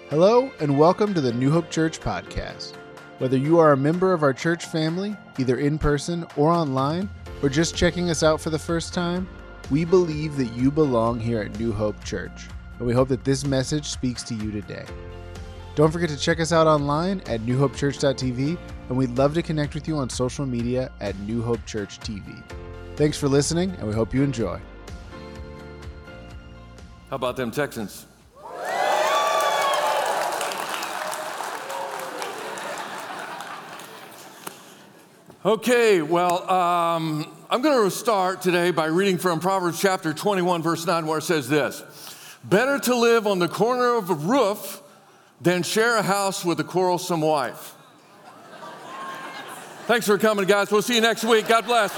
Hello, and welcome to the New Hope Church podcast. Whether you are a member of our church family, either in person or online, or just checking us out for the first time, we believe that you belong here at New Hope Church, and we hope that this message speaks to you today. Don't forget to check us out online at newhopechurch.tv, and we'd love to connect with you on social media at New Hope Church TV. Thanks for listening, and we hope you enjoy. How about them Texans? Okay, well, I'm going to start today by reading from Proverbs chapter 21, verse 9, where it says this: better to live on the corner of a roof than share a house with a quarrelsome wife. Thanks for coming, guys. We'll see you next week. God bless.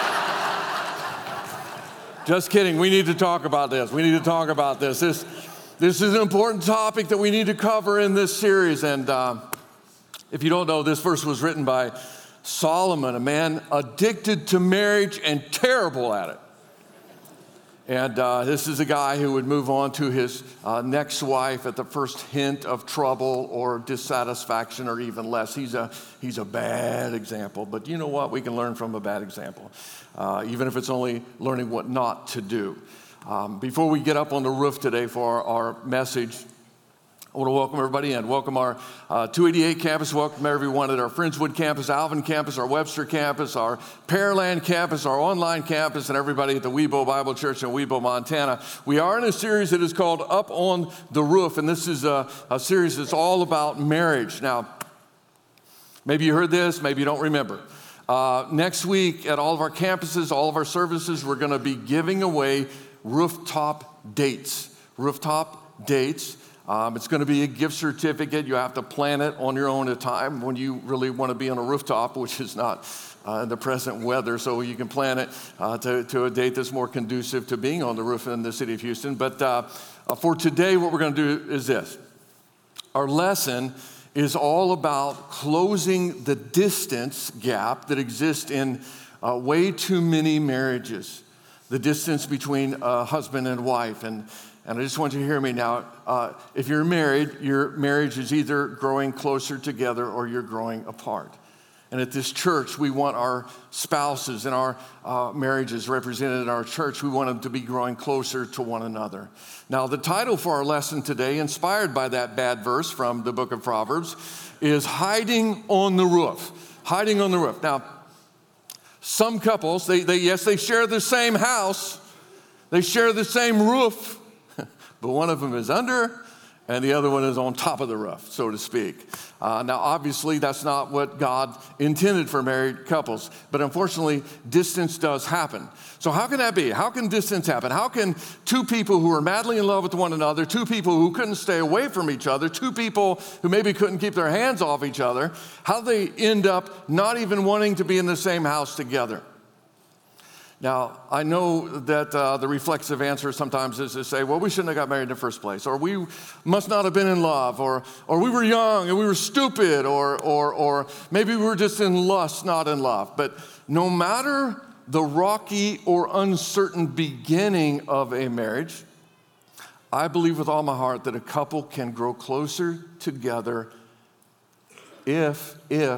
Just kidding. We need to talk about this. We need to talk about this. This is an important topic that we need to cover in this series. And if you don't know, this verse was written by Solomon, a man addicted to marriage and terrible at it. And this is a guy who would move on to his next wife at the first hint of trouble or dissatisfaction or even less. He's a bad example, but you know what? We can learn from a bad example, even if it's only learning what not to do. Before we get up on the roof today for our message, I want to welcome everybody in. Welcome our 288 campus. Welcome everyone at our Friendswood campus, Alvin campus, our Webster campus, our Pearland campus, our online campus, and everybody at the Webo Bible Church in Webo, Montana. We are in a series that is called Up on the Roof, and this is a series that's all about marriage. Now, maybe you heard this, maybe you don't remember. Next week at all of our campuses, all of our services, we're going to be giving away rooftop dates. Rooftop dates. It's going to be a gift certificate. You have to plan it on your own at a time when you really want to be on a rooftop, which is not in the present weather. So you can plan it to a date that's more conducive to being on the roof in the city of Houston. But for today, what we're going to do is this. Our lesson is all about closing the distance gap that exists in way too many marriages. The distance between husband and wife. And I just want you to hear me now. If you're married, your marriage is either growing closer together or you're growing apart. And at this church, we want our spouses and our marriages represented in our church. We want them to be growing closer to one another. Now, the title for our lesson today, inspired by that bad verse from the book of Proverbs, is Hiding on the Roof. Hiding on the roof. Now, some couples, they share the same house. They share the same roof. But one of them is under, and the other one is on top of the roof, so to speak. Now, obviously, that's not what God intended for married couples. But unfortunately, distance does happen. So how can that be? How can distance happen? How can two people who are madly in love with one another, two people who couldn't stay away from each other, two people who maybe couldn't keep their hands off each other, how they end up not even wanting to be in the same house together? Now, I know that the reflexive answer sometimes is to say, well, we shouldn't have got married in the first place, or we must not have been in love, or we were young and we were stupid, or maybe we were just in lust, not in love. But no matter the rocky or uncertain beginning of a marriage, I believe with all my heart that a couple can grow closer together if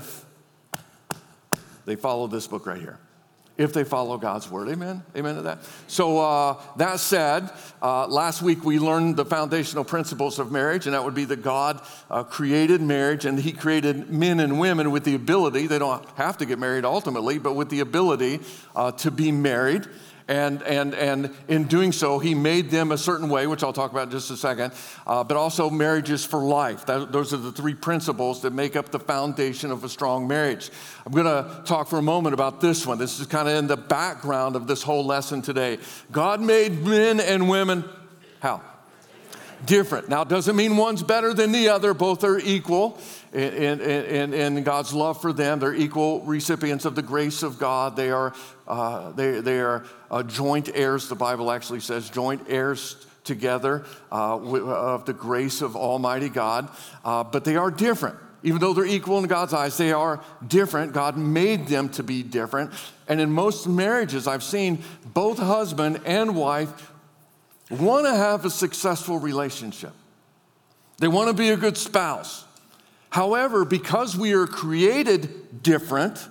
they follow this book right here. If they follow God's word. Amen? Amen to that? So that said, last week we learned the foundational principles of marriage, and that would be that God created marriage, and he created men and women with the ability, they don't have to get married ultimately, but with the ability to be married. And in doing so, he made them a certain way, which I'll talk about in just a second, but also marriages for life. Those are the three principles that make up the foundation of a strong marriage. I'm going to talk for a moment about this one. This is kind of in the background of this whole lesson today. God made men and women, how? Different. Now, it doesn't mean one's better than the other. Both are equal in God's love for them. They're equal recipients of the grace of God. They are joint heirs. The Bible actually says joint heirs together of the grace of Almighty God. But they are different. Even though they're equal in God's eyes, they are different. God made them to be different. And in most marriages, I've seen both husband and wife want to have a successful relationship. They want to be a good spouse. However, because we are created different,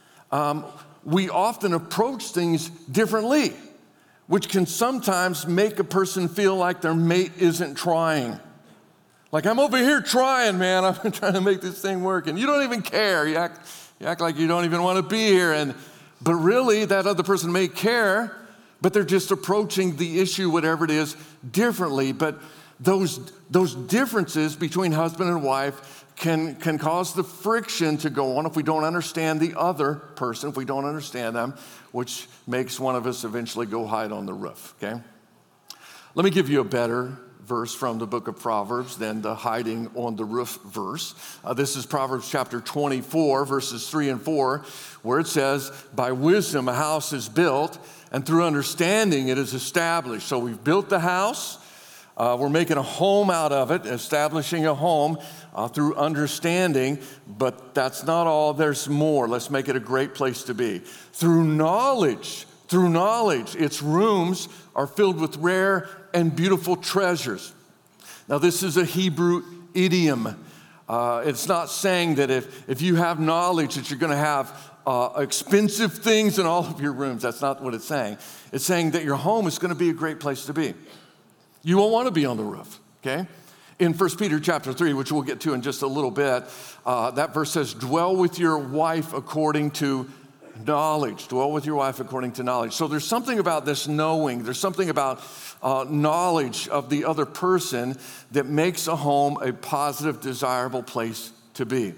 we often approach things differently, which can sometimes make a person feel like their mate isn't trying. Like, I'm over here trying, man. I'm trying to make this thing work. And you don't even care. You act like you don't even want to be here. But really, that other person may care, but they're just approaching the issue, whatever it is, differently. But those differences between husband and wife can cause the friction to go on if we don't understand the other person, if we don't understand them, which makes one of us eventually go hide on the roof, okay? Let me give you a better verse from the book of Proverbs than the hiding on the roof verse. This is Proverbs chapter 24, verses 3 and 4, where it says, by wisdom a house is built, and through understanding it is established. So we've built the house, we're making a home out of it, establishing a home through understanding, but that's not all, there's more. Let's make it a great place to be. Through knowledge, its rooms are filled with rare and beautiful treasures. Now, this is a Hebrew idiom. It's not saying that if you have knowledge that you're going to have expensive things in all of your rooms. That's not what it's saying. It's saying that your home is going to be a great place to be. You won't want to be on the roof, okay? In 1 Peter chapter 3, which we'll get to in just a little bit, that verse says, dwell with your wife according to knowledge. Dwell with your wife according to knowledge. So there's something about this knowing. There's something about knowledge of the other person that makes a home a positive, desirable place to be.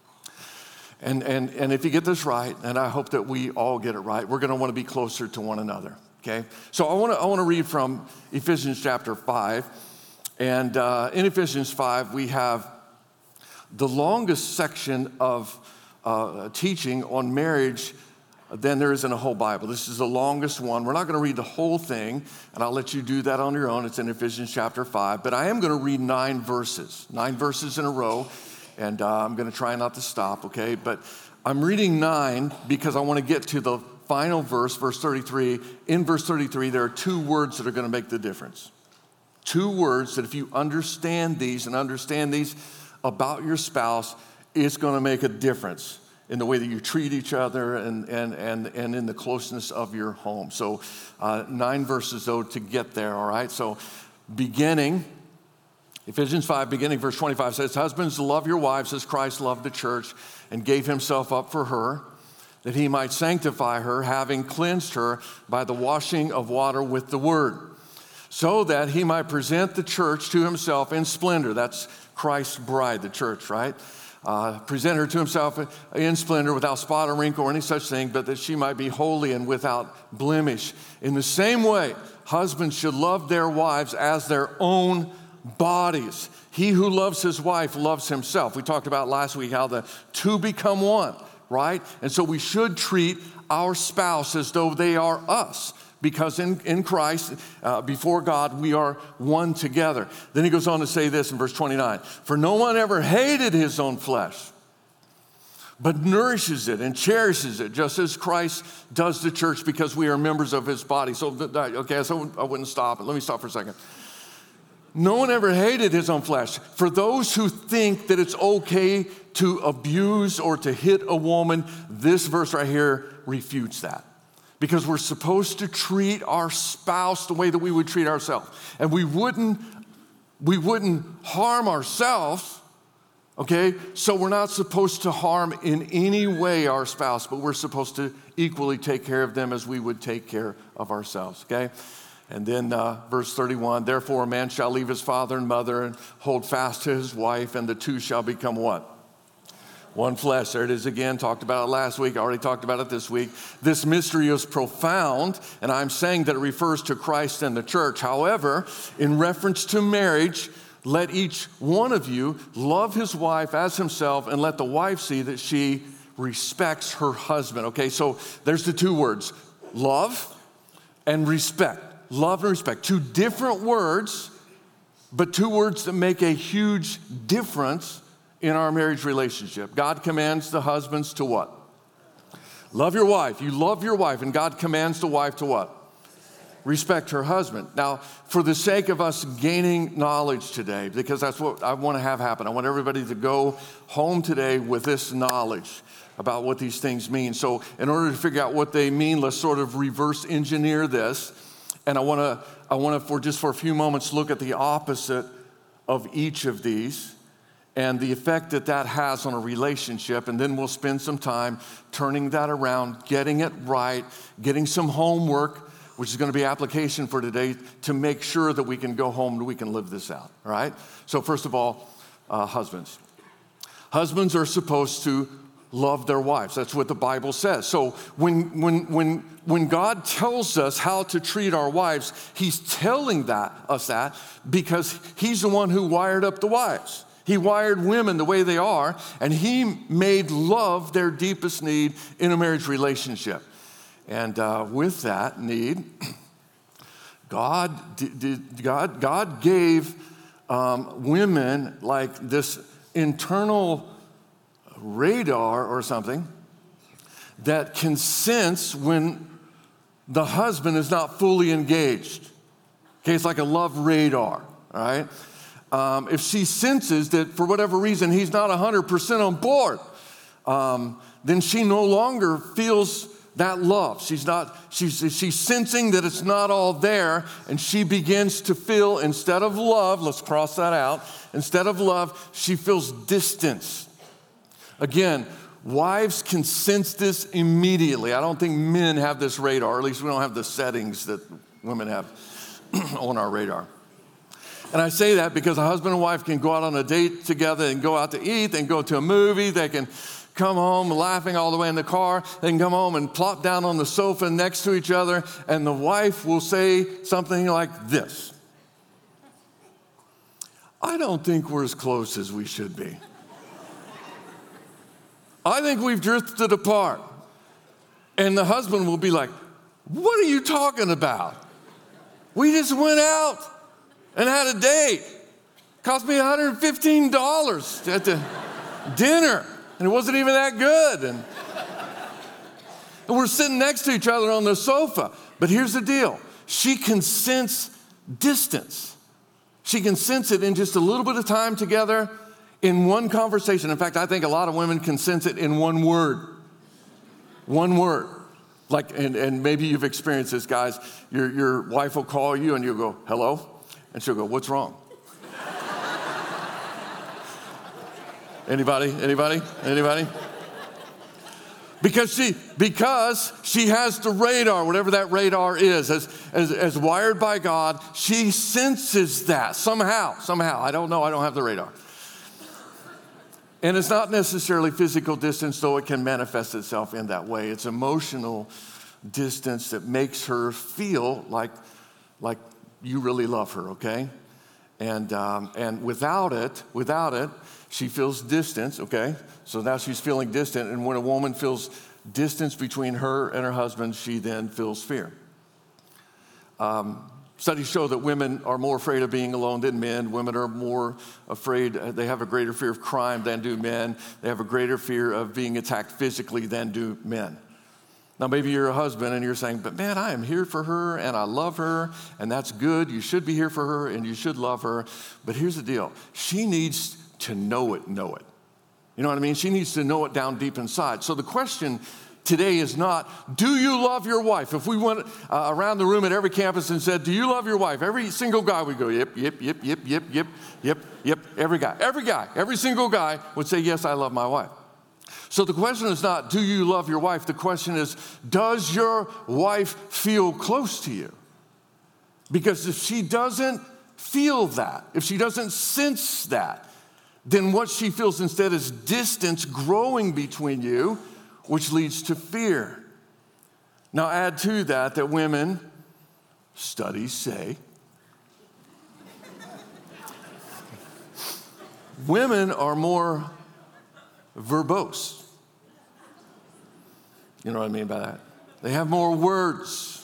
And if you get this right, and I hope that we all get it right, we're going to want to be closer to one another, okay? So I want to read from Ephesians chapter 5. And in Ephesians 5, we have the longest section of teaching on marriage than there is in a whole Bible. This is the longest one. We're not going to read the whole thing, and I'll let you do that on your own. It's in Ephesians chapter 5. But I am going to read 9 verses in a row, and I'm going to try not to stop, okay? But I'm reading 9 because I want to get to the final verse, verse 33. In verse 33, there are 2 words that are going to make the difference. 2 words that if you understand these about your spouse, it's going to make a difference in the way that you treat each other and in the closeness of your home. So 9 verses, though, to get there, all right? So beginning, Ephesians 5, beginning verse 25 says, husbands, love your wives as Christ loved the church and gave himself up for her, that he might sanctify her, having cleansed her by the washing of water with the word, so that he might present the church to himself in splendor. That's Christ's bride, the church, right? Present her to himself in splendor, without spot or wrinkle or any such thing, but that she might be holy and without blemish. In the same way, husbands should love their wives as their own bodies. He who loves his wife loves himself. We talked about last week how the 2 become one, right? And so we should treat our spouse as though they are us. Because in Christ, before God, we are one together. Then he goes on to say this in verse 29. For no one ever hated his own flesh, but nourishes it and cherishes it, just as Christ does the church, because we are members of his body. So I wouldn't stop. Let me stop for a second. No one ever hated his own flesh. For those who think that it's okay to abuse or to hit a woman, this verse right here refutes that. Because we're supposed to treat our spouse the way that we would treat ourselves. And we wouldn't harm ourselves, okay? So we're not supposed to harm in any way our spouse, but we're supposed to equally take care of them as we would take care of ourselves, okay? And then verse 31, therefore a man shall leave his father and mother and hold fast to his wife, and the 2 shall become what? One flesh. There it is again. Talked about it last week. I already talked about it this week. This mystery is profound, and I'm saying that it refers to Christ and the church. However, in reference to marriage, let each one of you love his wife as himself, and let the wife see that she respects her husband. Okay, so there's the 2 words, love and respect. Love and respect. 2 different words, but 2 words that make a huge difference in our marriage relationship. God commands the husbands to what? Love your wife. You love your wife, and God commands the wife to what? respect her husband. Now, for the sake of us gaining knowledge today, because that's what I want to have happen, I want everybody to go home today with this knowledge about what these things mean. So in order to figure out what they mean, let's sort of reverse engineer this. And I want to, for a few moments, look at the opposite of each of these and the effect that that has on a relationship. And then we'll spend some time turning that around, getting it right, getting some homework, which is going to be application for today, to make sure that we can go home and we can live this out, all right? So first of all, husbands. Husbands are supposed to love their wives. That's what the Bible says. So when God tells us how to treat our wives, he's telling us that because he's the one who wired up the wives. He wired women the way they are, and he made love their deepest need in a marriage relationship. And with that need, God gave women like this internal radar or something that can sense when the husband is not fully engaged. Okay, it's like a love radar, all right? If she senses that for whatever reason he's not 100% on board, then she no longer feels that love. She's sensing that it's not all there, and she begins to feel, instead of love, let's cross that out, instead of love, she feels distance. Again, wives can sense this immediately. I don't think men have this radar, or at least we don't have the settings that women have on our radar. And I say that because a husband and wife can go out on a date together and go out to eat, and go to a movie, they can come home laughing all the way in the car, they can come home and plop down on the sofa next to each other, and the wife will say something like this: I don't think we're as close as we should be. I think we've drifted apart. And the husband will be like, what are you talking about? We just went out and had a date. Cost me $115 at the dinner, and it wasn't even that good. And we're sitting next to each other on the sofa. But here's the deal. She can sense distance. She can sense it in just a little bit of time together, in one conversation. In fact, I think a lot of women can sense it in one word. One word. Like, and maybe you've experienced this, guys. Your wife will call you and you'll go, hello? And she'll go, what's wrong? Anybody? Because she has the radar, whatever that radar is, as wired by God. She senses that somehow. I don't know. I don't have the radar. And it's not necessarily physical distance, though it can manifest itself in that way. It's emotional distance that makes her feel like you really love her, okay? And without it, she feels distance, okay? So now she's feeling distant, and when a woman feels distance between her and her husband, she then feels fear. Studies show that women are more afraid of being alone than men. Women are more afraid, they have a greater fear of crime than do men. They have a greater fear of being attacked physically than do men. Now, maybe you're a husband and you're saying, but man, I am here for her and I love her, and that's good. You should be here for her and you should love her. But here's the deal. She needs to know it. You know what I mean? She needs to know it down deep inside. So the question today is not, do you love your wife? If we went around the room at every campus and said, do you love your wife? Every single guy would go, yep. Every single guy would say, yes, I love my wife. So the question is not, do you love your wife? The question is, does your wife feel close to you? Because if she doesn't feel that, if she doesn't sense that, then what she feels instead is distance growing between you, which leads to fear. Now add to that women, studies say, women are more verbose. You know what I mean by that? They have more words.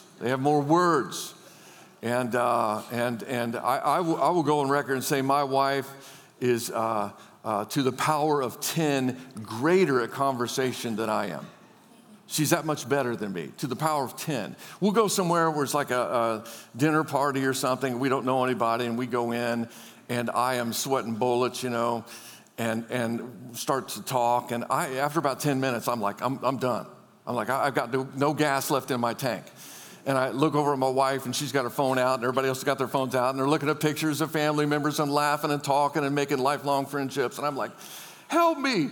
And I will go on record and say my wife is to the power of 10 greater at conversation than I am. She's that much better than me, to the power of 10. We'll go somewhere where it's like a dinner party or something. We don't know anybody, and we go in, and I am sweating bullets, and start to talk. And after about 10 minutes, I'm like, I'm done. I'm like, I've got no gas left in my tank. And I look over at my wife, and she's got her phone out, and everybody else has got their phones out, and they're looking at pictures of family members and laughing and talking and making lifelong friendships. And I'm like, help me.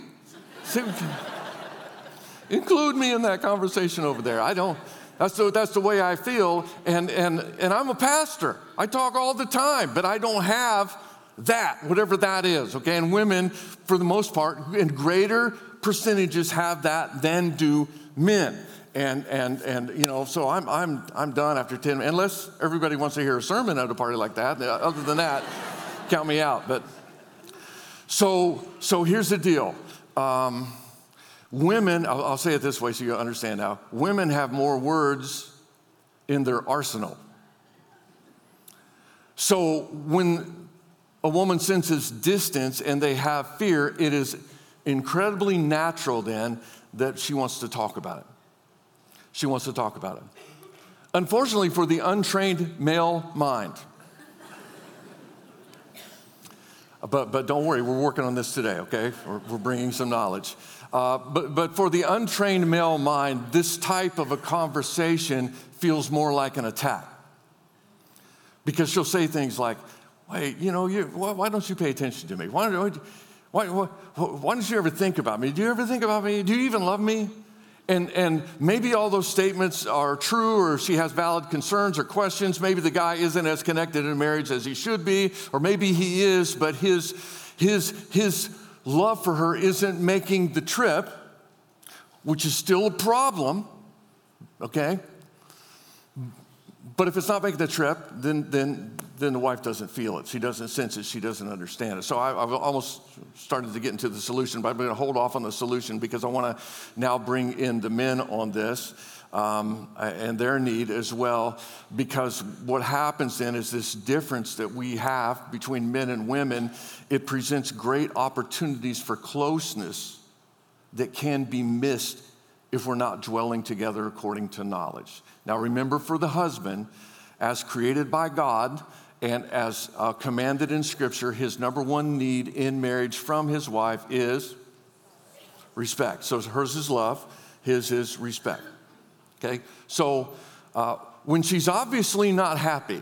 Include me in that conversation over there. That's the way I feel. And I'm a pastor. I talk all the time, but I don't have that, whatever that is, okay? And women, for the most part, in greater percentages have that than do men. And so I'm done after 10, unless everybody wants to hear a sermon at a party like that. Other than that, count me out. But so here's the deal. Women, I'll say it this way so you'll understand now. Women have more words in their arsenal. So when a woman senses distance and they have fear, it is incredibly natural then that she wants to talk about it. She wants to talk about it. Unfortunately, for the untrained male mind, but don't worry, we're working on this today, okay? We're bringing some knowledge. But for the untrained male mind, this type of a conversation feels more like an attack. Because she'll say things like, wait, why don't you pay attention to me? Why don't you ever think about me? Do you ever think about me? Do you even love me? And maybe all those statements are true, or she has valid concerns or questions. Maybe the guy isn't as connected in marriage as he should be, or maybe he is, but his love for her isn't making the trip, which is still a problem, okay? But if it's not making the trip, then the wife doesn't feel it. She doesn't sense it. She doesn't understand it. So I've almost started to get into the solution, but I'm going to hold off on the solution because I want to now bring in the men on this and their need as well, because what happens then is this difference that we have between men and women, it presents great opportunities for closeness that can be missed if we're not dwelling together according to knowledge. Now remember, for the husband, as created by God and as commanded in Scripture, his number one need in marriage from his wife is respect. So hers is love, his is respect. Okay? So when she's obviously not happy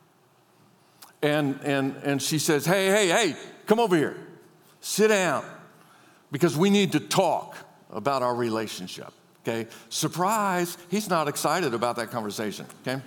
and she says, hey, come over here, sit down, because we need to talk about our relationship. Okay, surprise, he's not excited about that conversation, okay?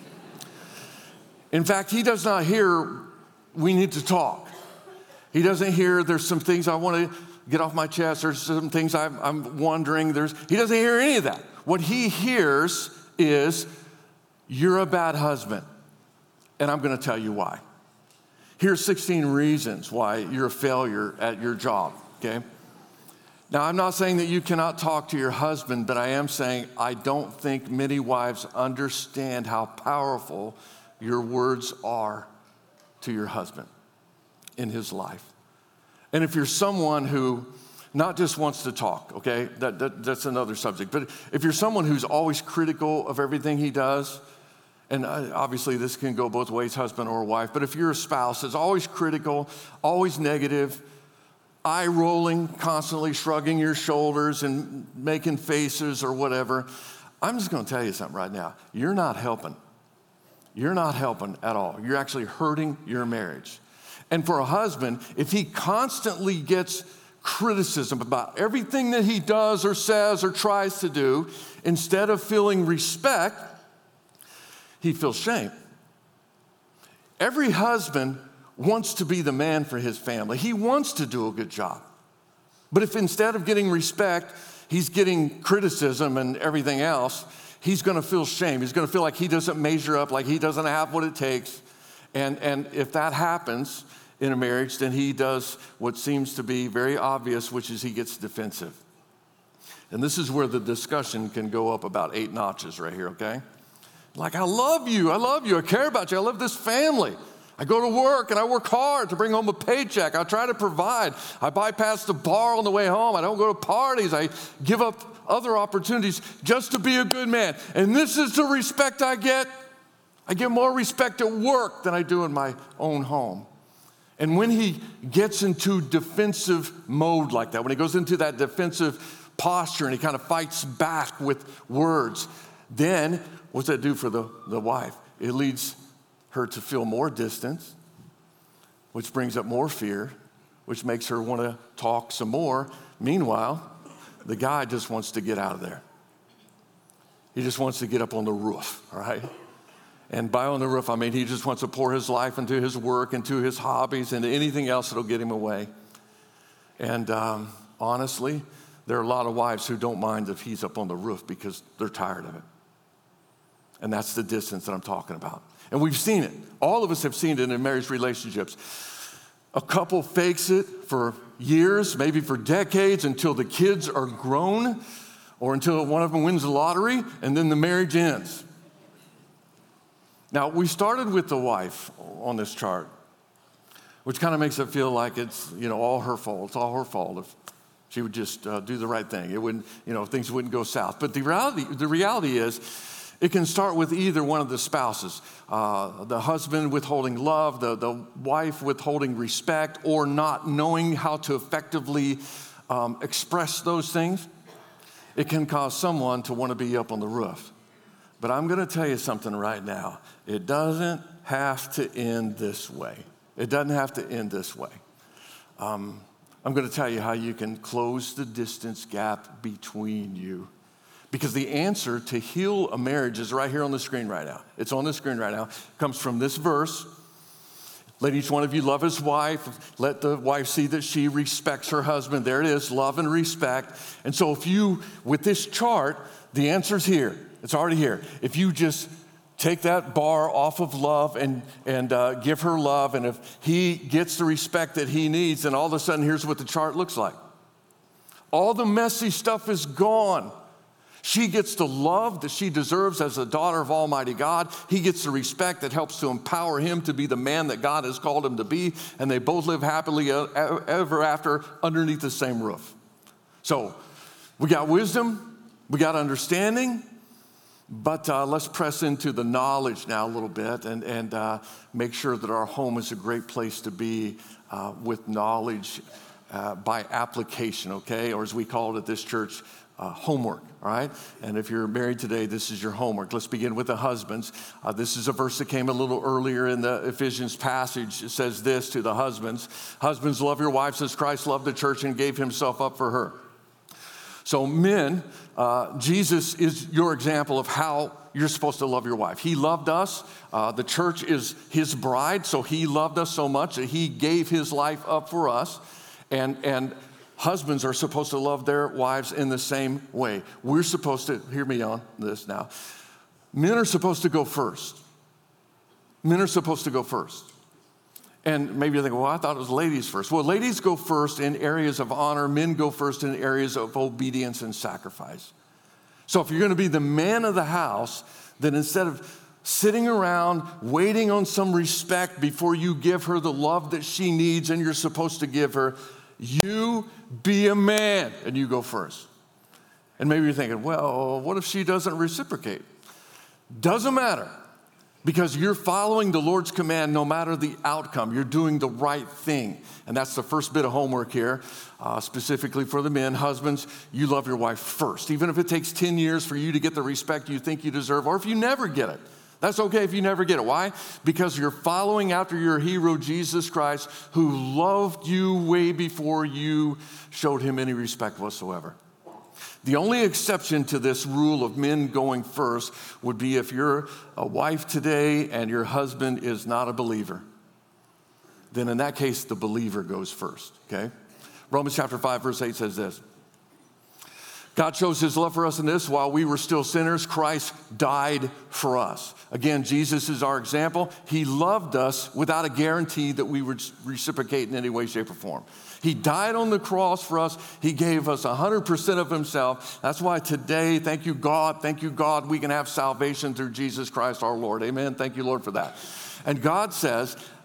In fact, he does not hear, we need to talk. He doesn't hear, there's some things I want to get off my chest, there's some things I'm wondering, he doesn't hear any of that. What he hears is, you're a bad husband, and I'm going to tell you why. Here's 16 reasons why you're a failure at your job, okay? Now, I'm not saying that you cannot talk to your husband, but I am saying I don't think many wives understand how powerful your words are to your husband in his life. And if you're someone who not just wants to talk, okay, that's another subject, but if you're someone who's always critical of everything he does, and obviously this can go both ways, husband or wife, but if you're a spouse that's always critical, always negative, eye rolling, constantly shrugging your shoulders and making faces or whatever, I'm just going to tell you something right now. You're not helping. You're not helping at all. You're actually hurting your marriage. And for a husband, if he constantly gets criticism about everything that he does or says or tries to do, instead of feeling respect, he feels shame. Every husband wants to be the man for his family. He wants to do a good job. But if instead of getting respect, he's getting criticism and everything else, he's going to feel shame. He's going to feel like he doesn't measure up, like he doesn't have what it takes. And if that happens in a marriage, then he does what seems to be very obvious, which is he gets defensive. And this is where the discussion can go up about 8 notches right here, okay? Like, I love you, I care about you, I love this family. I go to work and I work hard to bring home a paycheck. I try to provide. I bypass the bar on the way home. I don't go to parties. I give up other opportunities just to be a good man. And this is the respect I get. I get more respect at work than I do in my own home. And when he gets into defensive mode like that, when he goes into that defensive posture and he kind of fights back with words, then what's that do for the wife? It leads her to feel more distance, which brings up more fear, which makes her want to talk some more. Meanwhile, the guy just wants to get out of there. He just wants to get up on the roof, all right? And by on the roof, I mean he just wants to pour his life into his work, into his hobbies, into anything else that'll get him away. And honestly, there are a lot of wives who don't mind if he's up on the roof because they're tired of it. And that's the distance that I'm talking about. And we've seen it. All of us have seen it in marriage relationships. A couple fakes it for years, maybe for decades, until the kids are grown or until one of them wins the lottery, and then the marriage ends. Now, we started with the wife on this chart, which kind of makes it feel like it's, all her fault. It's all her fault if she would just do the right thing. It wouldn't, things wouldn't go south. But the reality is, it can start with either one of the spouses, the husband withholding love, the wife withholding respect, or not knowing how to effectively express those things. It can cause someone to want to be up on the roof. But I'm going to tell you something right now. It doesn't have to end this way. It doesn't have to end this way. I'm going to tell you how you can close the distance gap between you. Because the answer to heal a marriage is right here on the screen right now. It's on the screen right now. It comes from this verse. Let each one of you love his wife. Let the wife see that she respects her husband. There it is, love and respect. And so with this chart, the answer's here. It's already here. If you just take that bar off of love and give her love, and if he gets the respect that he needs, then all of a sudden, here's what the chart looks like. All the messy stuff is gone. She gets the love that she deserves as a daughter of Almighty God. He gets the respect that helps to empower him to be the man that God has called him to be. And they both live happily ever after underneath the same roof. So we got wisdom, we got understanding, but let's press into the knowledge now a little bit and make sure that our home is a great place to be with knowledge by application, okay? Or as we call it at this church, homework, all right? And if you're married today, this is your homework. Let's begin with the husbands. This is a verse that came a little earlier in the Ephesians passage. It says this to the husbands. Husbands, love your wives as Christ loved the church and gave himself up for her. So men, Jesus is your example of how you're supposed to love your wife. He loved us. The church is his bride, so he loved us so much that he gave his life up for us. And husbands are supposed to love their wives in the same way. We're supposed to, hear me on this now. Men are supposed to go first. Men are supposed to go first. And maybe you're thinking, well, I thought it was ladies first. Well, ladies go first in areas of honor. Men go first in areas of obedience and sacrifice. So if you're going to be the man of the house, then instead of sitting around waiting on some respect before you give her the love that she needs and you're supposed to give her, you be a man and you go first. And maybe you're thinking, well, what if she doesn't reciprocate? Doesn't matter, because you're following the Lord's command no matter the outcome. You're doing the right thing. And that's the first bit of homework here, specifically for the men. Husbands, you love your wife first, even if it takes 10 years for you to get the respect you think you deserve, or if you never get it. That's okay if you never get it. Why? Because you're following after your hero, Jesus Christ, who loved you way before you showed him any respect whatsoever. The only exception to this rule of men going first would be if you're a wife today and your husband is not a believer. Then in that case, the believer goes first, okay? Romans chapter 5, verse 8 says this. God shows his love for us in this: while we were still sinners, Christ died for us. Again, Jesus is our example. He loved us without a guarantee that we would reciprocate in any way, shape, or form. He died on the cross for us. He gave us 100% of himself. That's why today, thank you, God, we can have salvation through Jesus Christ our Lord. Amen. Thank you, Lord, for that. And God says,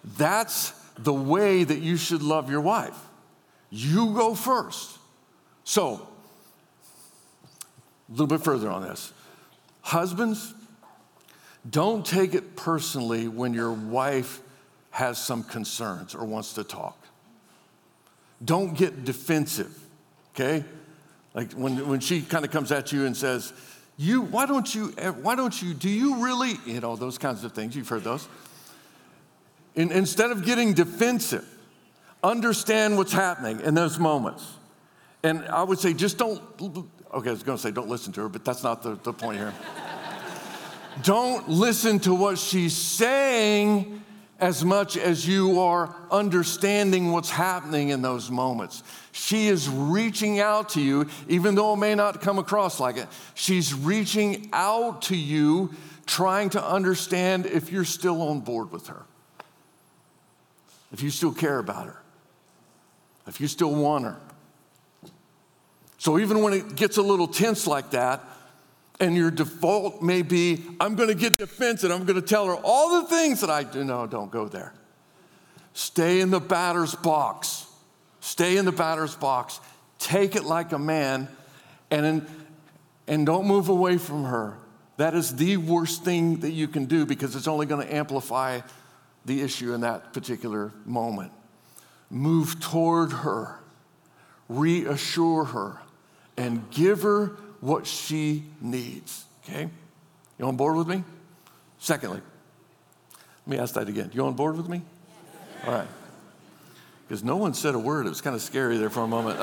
That's the way that you should love your wife. You go first. So, a little bit further on this. Husbands, don't take it personally when your wife has some concerns or wants to talk. Don't get defensive, okay? Like when she kind of comes at you and says, do you really, those kinds of things, you've heard those. Instead of getting defensive, understand what's happening in those moments. And I would say don't listen to her, but that's not the point here. Don't listen to what she's saying as much as you are understanding what's happening in those moments. She is reaching out to you, even though it may not come across like it. She's reaching out to you, trying to understand if you're still on board with her, if you still care about her, if you still want her. So even when it gets a little tense like that, and your default may be, I'm going to get defensive. I'm going to tell her all the things that I do. No, don't go there. Stay in the batter's box. Stay in the batter's box. Take it like a man, and don't move away from her. That is the worst thing that you can do because it's only going to amplify the issue in that particular moment. Move toward her. Reassure her. And give her what she needs, okay? You on board with me? Secondly, let me ask that again. You on board with me? Yes. All right. Because no one said a word. It was kind of scary there for a moment.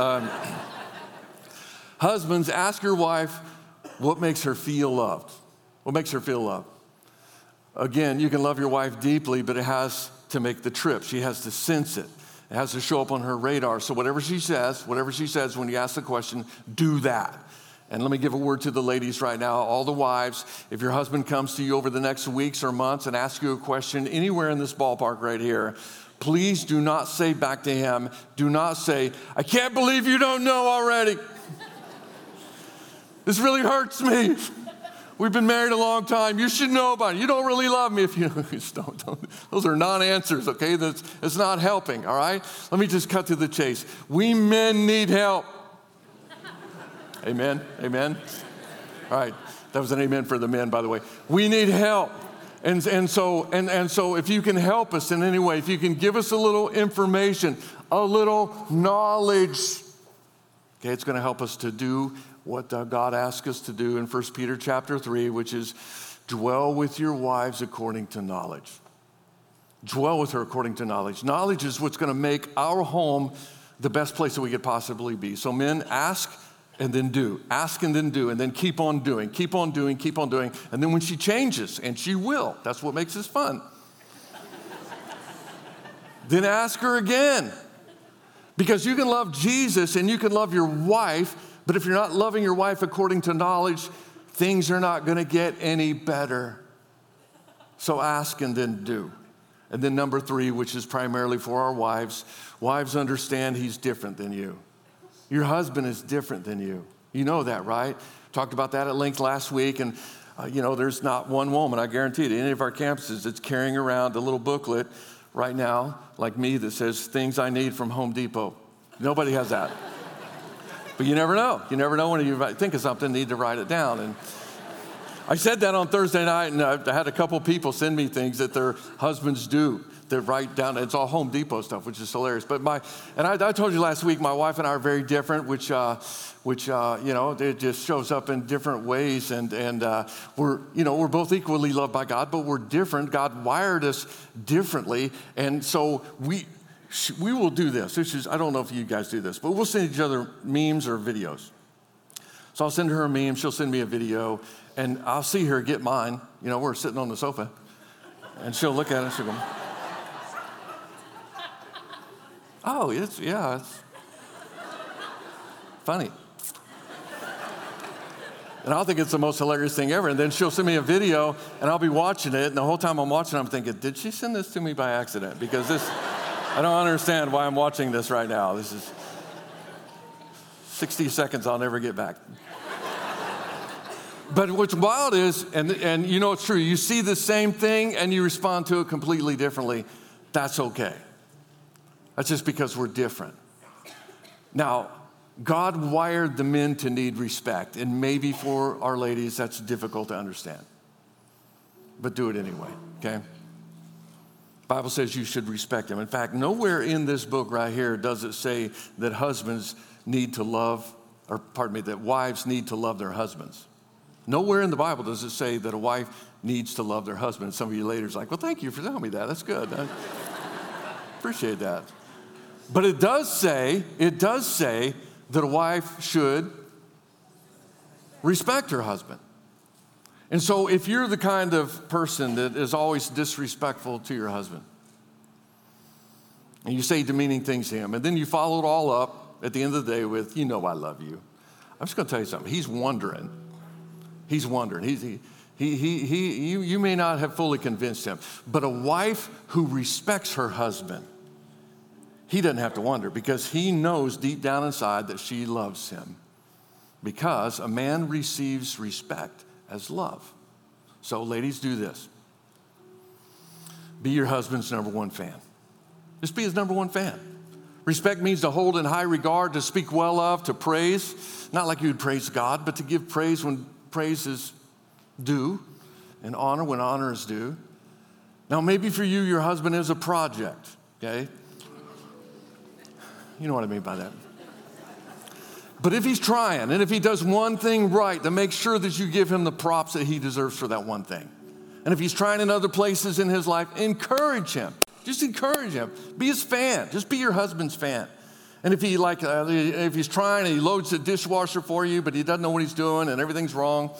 Husbands, ask your wife what makes her feel loved. What makes her feel loved? Again, you can love your wife deeply, but it has to make the trip. She has to sense it. It has to show up on her radar. So whatever she says when you ask the question, do that. And let me give a word to the ladies right now, all the wives. If your husband comes to you over the next weeks or months and asks you a question anywhere in this ballpark right here, please do not say back to him, do not say, I can't believe you don't know already. This really hurts me. We've been married a long time. You should know about it. You don't really love me if you don't. Those are non-answers, okay? It's not helping, all right? Let me just cut to the chase. We men need help. Amen, amen. All right, that was an amen for the men, by the way. We need help. And so if you can help us in any way, if you can give us a little information, a little knowledge, okay, it's going to help us to do what God asks us to do in 1 Peter chapter 3, which is dwell with your wives according to knowledge. Dwell with her according to knowledge. Knowledge is what's going to make our home the best place that we could possibly be. So men, ask and then do. Ask and then do, and then keep on doing, keep on doing, keep on doing. And then when she changes, and she will, that's what makes this fun. Then ask her again. Because you can love Jesus and you can love your wife, but if you're not loving your wife according to knowledge, things are not going to get any better. So ask and then do. And then number 3, which is primarily for our wives, wives understand he's different than you. Your husband is different than you. You know that, right? Talked about that at length last week. And, there's not one woman, I guarantee it, at any of our campuses that's carrying around a little booklet right now, like me, that says things I need from Home Depot. Nobody has that. But you never know. You never know when you think of something, need to write it down. And I said that on Thursday night, and I had a couple people send me things that their husbands do. They write down, it's all Home Depot stuff, which is hilarious. But I told you last week, my wife and I are very different, which it just shows up in different ways. And we're both equally loved by God, but we're different. God wired us differently. And so we will do this. I don't know if you guys do this, but we'll send each other memes or videos. So I'll send her a meme, she'll send me a video, and I'll see her get mine. We're sitting on the sofa, and she'll look at it and she'll go, oh, it's funny. And I'll think it's the most hilarious thing ever. And then she'll send me a video, and I'll be watching it. And the whole time I'm watching it, I'm thinking, did she send this to me by accident? Because I don't understand why I'm watching this right now. This is 60 seconds I'll never get back. But what's wild is, and it's true, you see the same thing and you respond to it completely differently. That's okay. That's just because we're different. Now, God wired the men to need respect, and maybe for our ladies that's difficult to understand. But do it anyway, okay? The Bible says you should respect him. In fact, nowhere in this book right here does it say that husbands need to love, that wives need to love their husbands. Nowhere in the Bible does it say that a wife needs to love their husband. Some of you ladies are like, well, thank you for telling me that. That's good. I appreciate that. But it does say that a wife should respect her husband. And so if you're the kind of person that is always disrespectful to your husband, and you say demeaning things to him, and then you follow it all up at the end of the day with, you know I love you. I'm just going to tell you something. He's wondering. You may not have fully convinced him, but a wife who respects her husband, he doesn't have to wonder because he knows deep down inside that she loves him. Because a man receives respect as love. So ladies, do this. Be your husband's number one fan. Just be his number one fan. Respect means to hold in high regard, to speak well of, to praise. Not like you would praise God, but to give praise when praise is due and honor when honor is due. Now, maybe for you, your husband is a project, okay? You know what I mean by that. But if he's trying, and if he does one thing right, then make sure that you give him the props that he deserves for that one thing. And if he's trying in other places in his life, encourage him. Just encourage him. Be his fan. Just be your husband's fan. And if if he's trying and he loads the dishwasher for you, but he doesn't know what he's doing and everything's wrong,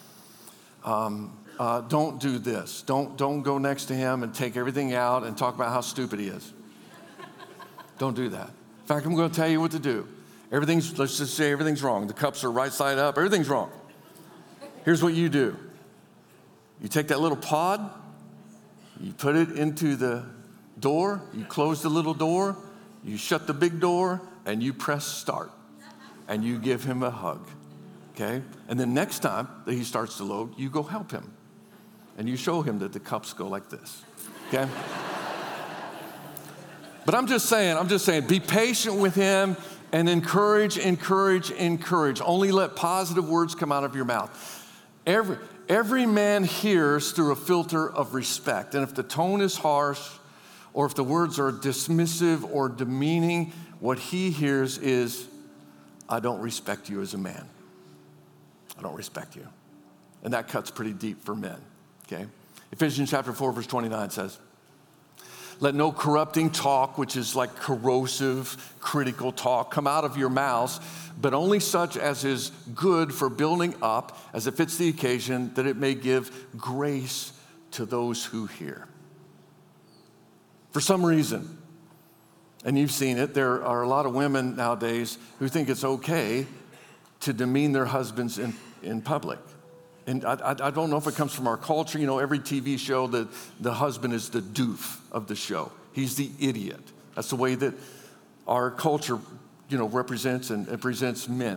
don't do this. Don't go next to him and take everything out and talk about how stupid he is. Don't do that. In fact, I'm going to tell you what to do. Let's just say everything's wrong. The cups are right side up. Everything's wrong. Here's what you do. You take that little pod, you put it into the door, you close the little door, you shut the big door, and you press start. And you give him a hug, okay? And then next time that he starts to load, you go help him. And you show him that the cups go like this, okay? But I'm just saying, be patient with him and encourage. Only let positive words come out of your mouth. Every man hears through a filter of respect. And if the tone is harsh or if the words are dismissive or demeaning, what he hears is, I don't respect you as a man. I don't respect you. And that cuts pretty deep for men, okay? Ephesians chapter 4, verse 29 says, let no corrupting talk, which is like corrosive, critical talk, come out of your mouths, but only such as is good for building up, as it fits the occasion, that it may give grace to those who hear. For some reason, and you've seen it, there are a lot of women nowadays who think it's okay to demean their husbands in public. And I don't know if it comes from our culture. You know, every TV show, the husband is the doof of the show. He's the idiot. That's the way that our culture, represents and presents men.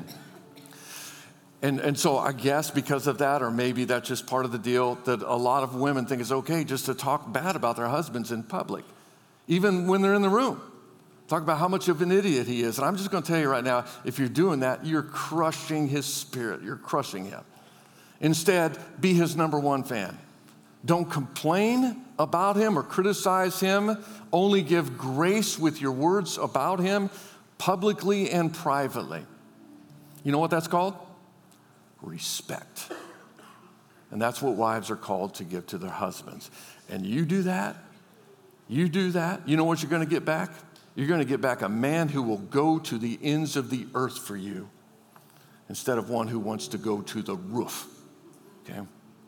And so I guess because of that, or maybe that's just part of the deal, that a lot of women think it's okay just to talk bad about their husbands in public, even when they're in the room. Talk about how much of an idiot he is. And I'm just going to tell you right now, if you're doing that, you're crushing his spirit. You're crushing him. Instead, be his number one fan. Don't complain about him or criticize him. Only give grace with your words about him, publicly and privately. You know what that's called? Respect. And that's what wives are called to give to their husbands. And you do that, you know what you're going to get back? You're going to get back a man who will go to the ends of the earth for you instead of one who wants to go to the roof. Okay?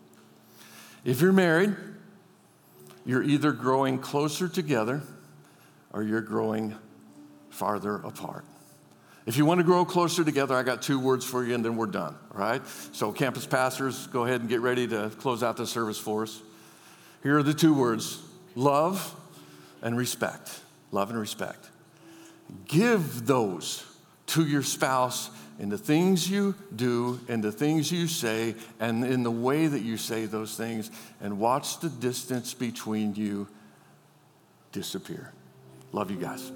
If you're married, you're either growing closer together or you're growing farther apart. If you want to grow closer together, I got 2 words for you and then we're done, all right? So campus pastors, go ahead and get ready to close out the service for us. Here are the 2 words, love and respect. Love and respect. Give those to your spouse in the things you do, in the things you say, and in the way that you say those things, and watch the distance between you disappear. Love you guys.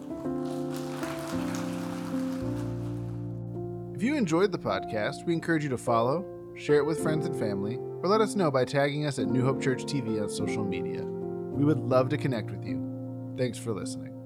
If you enjoyed the podcast, we encourage you to follow, share it with friends and family, or let us know by tagging us at New Hope Church TV on social media. We would love to connect with you. Thanks for listening.